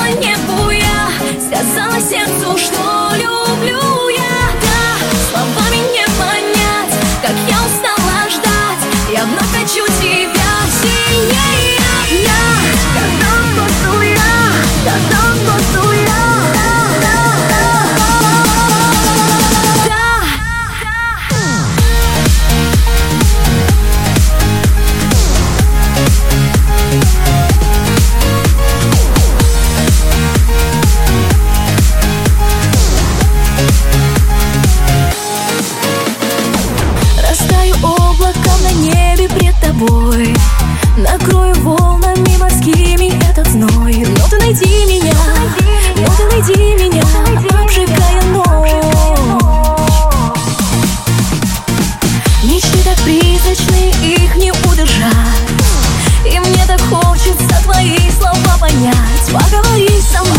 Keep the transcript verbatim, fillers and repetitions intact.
сказала небу я, сказала сердцу, что люблю я. Да, словами не понять, как я устала ждать. Я вновь хочу тебя сильнее. Я сказала, что я, сказала, что я. Накрою волнами морскими этот зной. Но ты найди меня, но ты найди меня, обжигая ночь. Мечты так призрачны, их не удержать. И мне так хочется твои слова понять. Поговори со мной.